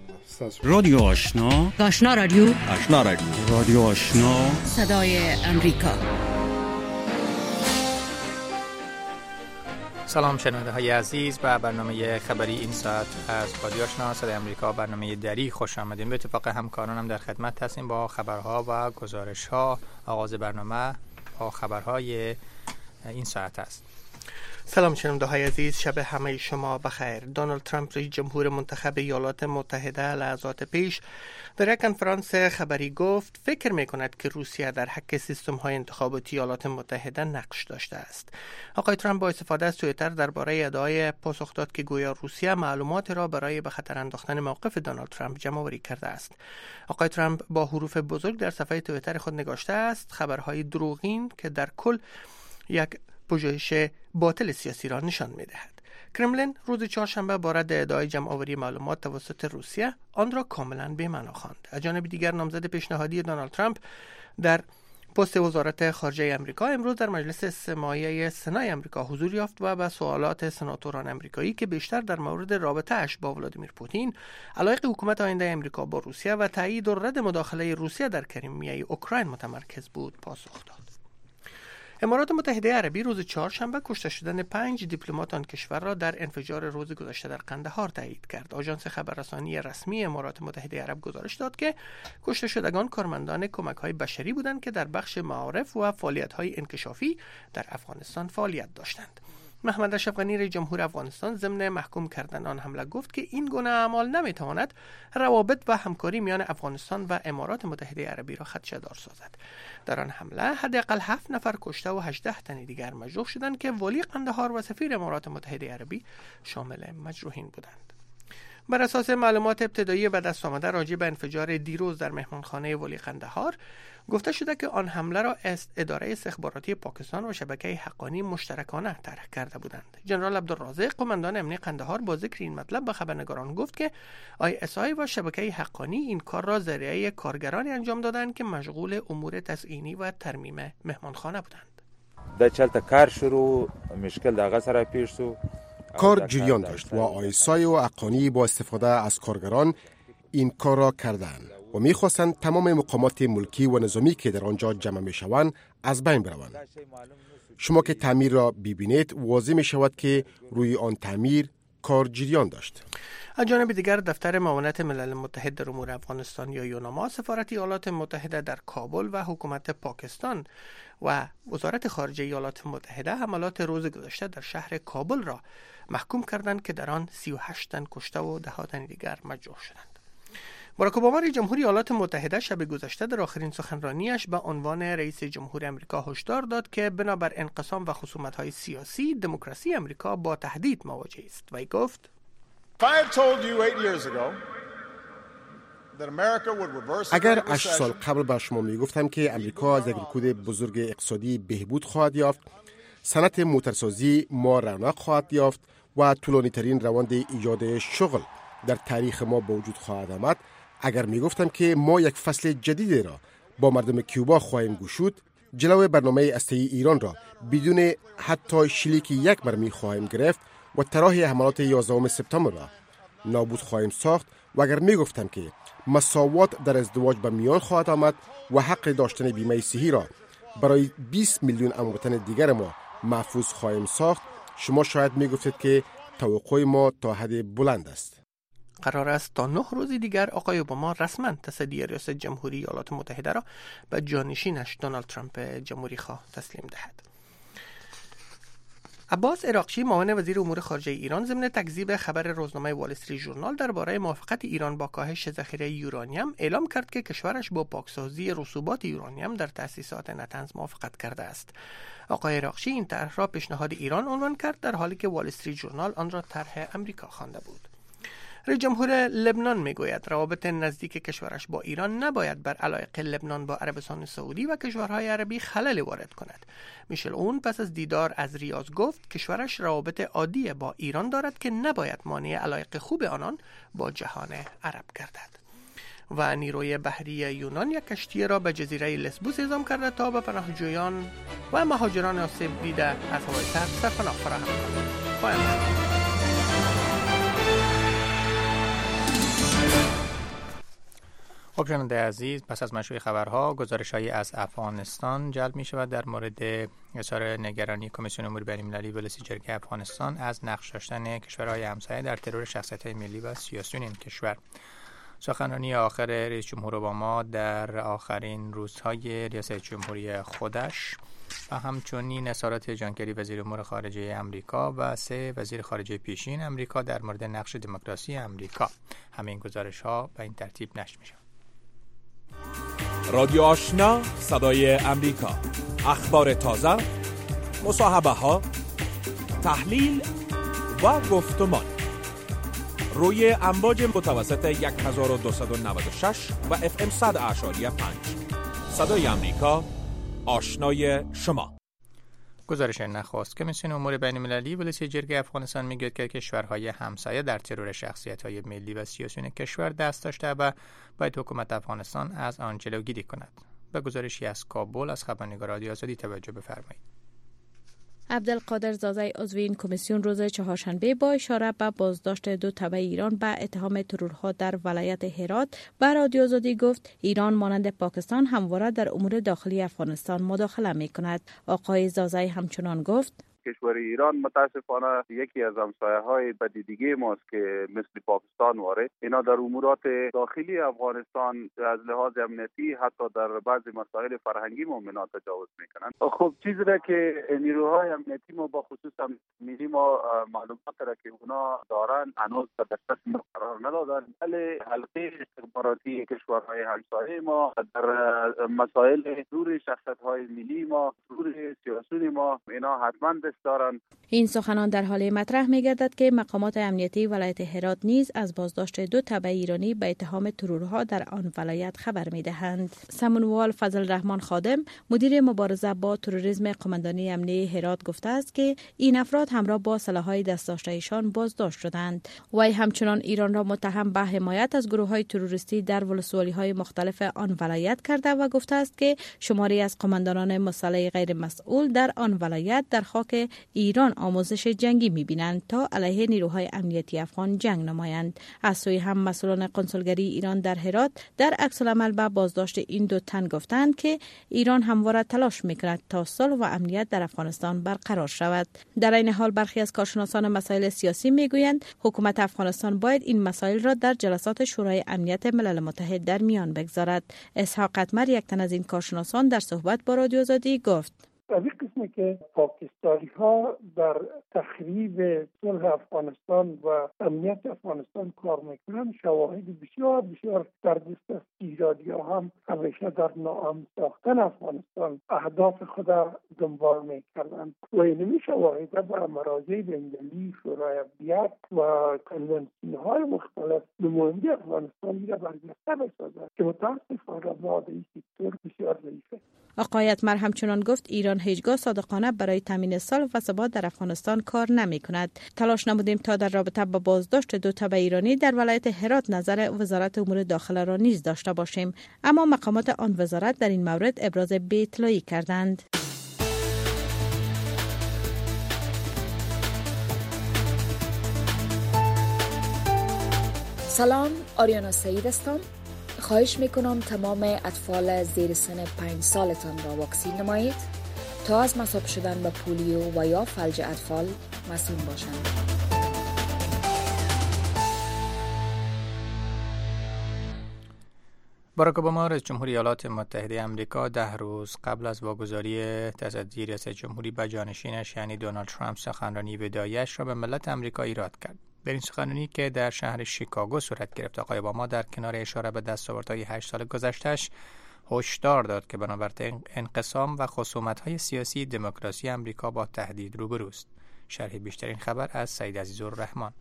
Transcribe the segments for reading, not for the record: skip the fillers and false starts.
رادیو آشنا، آشنا رادیو، آشنا رادیو، رادیو آشنا، صدای امریکا. سلام شنونده های عزیز و برنامه خبری این ساعت از رادیو آشنا صدای امریکا، برنامه دری خوش آمدین. به اتفاق همکارانم در خدمت هستیم با خبرها و گزارش ها. آغاز برنامه با خبرهای این ساعت است. سلام شنونده های عزیز، شب همه شما بخیر. دونالد ترامپ رئیس جمهور منتخب ایالات متحده لحظات پیش در یک کنفرانس خبری گفت فکر می کند که روسیه در حق سیستم های انتخاباتی ایالات متحده نقش داشته است. آقای ترامپ با استفاده از توییتر درباره ادعای پاسخ داد که گویا روسیه معلومات را برای به خطر انداختن موقف دونالد ترامپ جمع‌آوری کرده است. آقای ترامپ با حروف بزرگ در صفحه توییتر خود نگاشته است خبرهای دروغین که در کل یک پژوهش باطل سیاسی را نشان می‌دهد. کرملین روز چهارشنبه بارد ادعای جمع‌آوری معلومات توسط روسیه آن را کاملا بی‌معنا خواند. از جانب دیگر نامزد پیشنهادی دونالد ترامپ در پست وزارت خارجه آمریکا امروز در مجلس استماعی سنای آمریکا حضور یافت و به سوالات سناتوران آمریکایی که بیشتر در مورد رابطه اش با ولادیمیر پوتین، علایق حکومت آینده آمریکا با روسیه و تایید و رد مداخله روسیه در کریمیای اوکراین متمرکز بود، پاسخ داد. امارات متحده عربی روز چهارشنبه کشته شدن 5 دیپلمات آن کشور را در انفجار روز گذشته در قندهار تایید کرد. آژانس خبررسانی رسمی امارات متحده عرب گزارش داد که کشته شدگان کارمندان کمک‌های بشری بودند که در بخش معارف و فعالیت‌های انکشافی در افغانستان فعالیت داشتند. محمد اشرف غنی رئیس جمهور افغانستان ضمن محکوم کردن آن حمله گفت که این گونه اعمال نمیتواند روابط و همکاری میان افغانستان و امارات متحده عربی را خدشه‌دار سازد. در آن حمله حداقل 7 نفر کشته و 18 تن دیگر مجروح شدند که ولی قندهار و سفیر امارات متحده عربی شامل مجروحین بودند. بر اساس معلومات ابتدایی و دست آمده راجع به انفجار دیروز در مهمانخانه ولی قندهار گفته شده که آن حمله را اداره استخباراتی پاکستان و شبکه حقانی مشترکانه طرح کرده بودند. جنرال عبدالرازق قماندان امنیت قندهار با ذکر این مطلب به خبرنگاران گفت که ISI و شبکه حقانی این کار را ذریعه کارگرانی انجام دادند که مشغول امور تزئینی و ترمیم مهمانخانه بودند. دا چلتا کار شروع مشکل داغه سره پیش شو. کار جریان داشت و آیسای و حقانی با استفاده از کارگران این کار را کردند و می‌خواستند تمام مقامات ملکی و نظامی که در آنجا جمع می‌شوند از بین بروند. شما که تعمیر را ببینید واضح می‌شود که روی آن تعمیر کار جریان داشت. از جانب دیگر دفتر معاونت ملل متحد در امور افغانستان یا یوناما، سفارت ایالات متحده در کابل و حکومت پاکستان و وزارت خارجه ایالات متحده حملات روز گذشته در شهر کابل را محکوم کردند که در آن 38 تن کشته و 10 تن دیگر مجروح شدند. باراک اوباما رئیس جمهور ایالات متحده شب گذشته در آخرین سخنرانیش به عنوان رئیس جمهور آمریکا هشدار داد که بنابر انقسام و خصومت‌های سیاسی دموکراسی آمریکا با تهدید مواجه است. وی گفت: اگر 8 سال قبل بر شما میگفتم که امریکا از یک رکود بزرگ اقتصادی بهبود خواهد یافت، صنعت موتورسازی ما رونق خواهد یافت و طولانی ترین روند ایجاد شغل در تاریخ ما به وجود خواهد آمد، اگر میگفتم که ما یک فصل جدید را با مردم کیوبا خواهیم گشود، جلوی برنامه هسته‌ای ایران را بدون حتی شلیک یک مرمی خواهیم گرفت و طرح حملات 11 سپتامبر را نابود خواهیم ساخت، و اگر میگفتم که مساوات در ازدواج به میان خواهد آمد و حق داشتن بیمه صحی را برای 20 میلیون هموطن دیگر ما محفوظ خواهیم ساخت، شما شاید میگفتید که توقع ما تا حد بلند است. قرار است تا 9 روز دیگر آقای اوباما رسما تصدی ریاست جمهوری ایالات متحده را به جانشینش دونالد ترامپ جمهوری خواه تسلیم دهد. عباس عراقچی معاون وزیر امور خارجه ایران ضمن تکذیب خبر روزنامه وال استریت ژورنال درباره موافقت ایران با کاهش ذخیره یورانیم اعلام کرد که کشورش با پاکسازی رسوبات یورانیم در تأسیسات نتنز موافقت کرده است. آقای عراقچی این طرح را پیشنهاد ایران عنوان کرد، در حالی که وال استریت ژورنال آن را طرح آمریکا خوانده بود. رئیس جمهور لبنان میگوید روابط نزدیک کشورش با ایران نباید بر علایق لبنان با عربستان سعودی و کشورهای عربی خلل وارد کند. میشل اون پس از دیدار از ریاض گفت کشورش روابط عادی با ایران دارد که نباید مانع علایق خوب آنان با جهان عرب گردد. و نیروی بحری یونان یک کشتی را به جزیره لسبوس اعزام کرده تا به پناهجویان و مهاجران آسیب دیده از هوای سرد سرپناه فراهم کند. خب شنونده عزیز، پس از مشروع خبرها گزارش‌هایی از افغانستان جلب می‌شود در مورد اظهار نگرانی کمیسیون امور بین‌المللی و رئیس جمهوری افغانستان از نقش داشتن کشورهای همسایه در ترور شخصیت‌های ملی و سیاسی این کشور. سخنرانی آخر رئیس جمهور اوباما در آخرین روزهای ریاست جمهوری خودش و همچنین اظهارات جان کری وزیر امور خارجه امریکا و 3 وزیر خارجه پیشین امریکا در مورد نقش دموکراسی امریکا. همین گزارش‌ها به این ترتیب نشر می‌شود. رادیو آشنا صدای امریکا، اخبار تازه، مصاحبه ها، تحلیل و گفتمان روی امواج متوسط 1296 و FM 100.5 صدای امریکا، آشنای شما. گزارش نخست کمیسیون امور بین‌المللی و رئیس جمهوری افغانستان میگوید که کشورهای همسایه در ترور شخصیت‌های ملی و سیاسی کشور دست داشته و باید حکومت افغانستان از آن جلوگیری کند. به گزارشی از کابل از خبرنگار رادیو آزادی توجه بفرمایید. عبدالقادر زازای عضو این کمیسیون روز چهارشنبه با اشاره به بازداشت 2 تبع ایران به اتهام ترورها در ولایت هرات به رادیو آزادی گفت ایران مانند پاکستان همواره در امور داخلی افغانستان مداخله می‌کند. آقای زازای همچنان گفت کشور ایران متاسفانه یکی از همسایه‌های بدیدگی ماست که مثل پاکستان واره. اینا در امورات داخلی افغانستان از لحاظ امنیتی حتی در بعضی مسائل فرهنگی مؤمنان تجاوز میکنند. خب چیزی را که نیروهای امنیتی ما با خصوص ملی ما معلومات را که اونا دارن هنوز در دست ما قرار ندادن، ولی حلقه استخباراتی کشورهای همسایه ما در مسائل ترور شخصیت‌های ملی ما، ترور سیاسی ما، اینا حتما دارن. این سخنان در حال مطرح می‌گردد که مقامات امنیتی ولایت هرات نیز از بازداشت 2 تبع ایرانی به اتهام ترورها در آن ولایت خبر می‌دهند. سمنوال فضل رحمان خادم مدیر مبارزه با تروریسم قماندانی امنیتی هرات گفته است که این افراد همراه با سلاح‌های دست داشته‌ایشان بازداشت شدند. وی همچنان ایران را متهم به حمایت از گروه‌های تروریستی در ولسوالی‌های مختلف آن ولایت کرده و گفته است که شماری از قماندانان مسلح غیر مسئول در آن ولایت در خاک ایران آموزش جنگی می‌بینند تا علیه نیروهای امنیتی افغان جنگ نمایند. از سوی هم مسئولان قنسولگری ایران در هرات در عکس العمل به بازداشت این 2 تن گفتند که ایران همواره تلاش می‌کند تا صلح و امنیت در افغانستان برقرار شود. در این حال برخی از کارشناسان مسائل سیاسی می‌گویند حکومت افغانستان باید این مسائل را در جلسات شورای امنیت ملل متحد در میان بگذارد. اسحاق قطمر یک تن از این کارشناسان در صحبت با رادیو آزادی گفت از این قسمی که پاکستانی ها در تخریب صلح افغانستان و امنیت افغانستان کار میکنند، شواهد بسیار بسیار در دست است. ایرانی ها هم همیشه در ناامن ساختن افغانستان اهداف خود دنبال میکردند و این شواهد با مراجع بین‌المللی، شورای امنیت و کنونسیون های مختلف نماینده افغانستان را برجسته بسازد که متاسفانه ما در این سکتور بسیار ضعیفه. آقای اتمر همچنان گفت ایران هیچگاه صادقانه برای تامین صلح و ثبات در افغانستان کار نمی کند. تلاش نمودیم تا در رابطه با بازداشت 2 تبع ایرانی در ولایت هرات نظر وزارت امور داخله را نیز داشته باشیم، اما مقامات آن وزارت در این مورد ابراز بی‌اطلاعی کردند. سلام، آریانا سعید هستم. خواهش میکنم تمام اطفال زیر سن 5 سالتان را واکسین نمایید تا از مصاب شدن به پولیو و یا فلج اطفال مسئول باشند. باراک اوباما رئیس جمهوری ایالات متحده آمریکا 10 روز قبل از واگذاری تصدی ریاست جمهوری به جانشینش یعنی دونالد ترامپ سخنرانی وداعیش را به ملت آمریکا ایراد کرد. در این سخنرانی که در شهر شیکاگو صورت گرفت، آقای اوباما در کنار اشاره به دستاوردهای 8 سال گذشته‌اش هشدار داد که بنابر انقسام و خصومت‌های سیاسی دموکراسی آمریکا با تهدید روبروست. شرح بیشترین خبر از سعید عزیزالرحمن.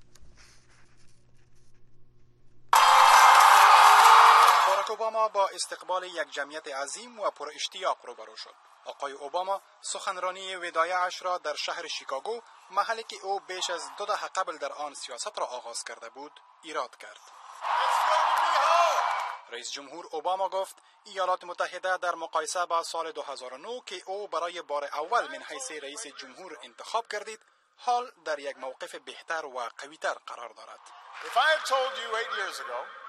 باراک اوباما با استقبال یک جمعیت عظیم و پر اشتیاق روبرو شد. آقای اوباما سخنرانی وداعیش را در شهر شیکاگو، محلی که او بیش از 2 دهه قبل در آن سیاست را آغاز کرده بود، ایراد کرد. رئیس جمهور اوباما گفت ایالات متحده در مقایسه با سال 2009 که او برای بار اول من حیث رئیس جمهور انتخاب کردید، حال در یک موقف بهتر و قوی‌تر قرار دارد.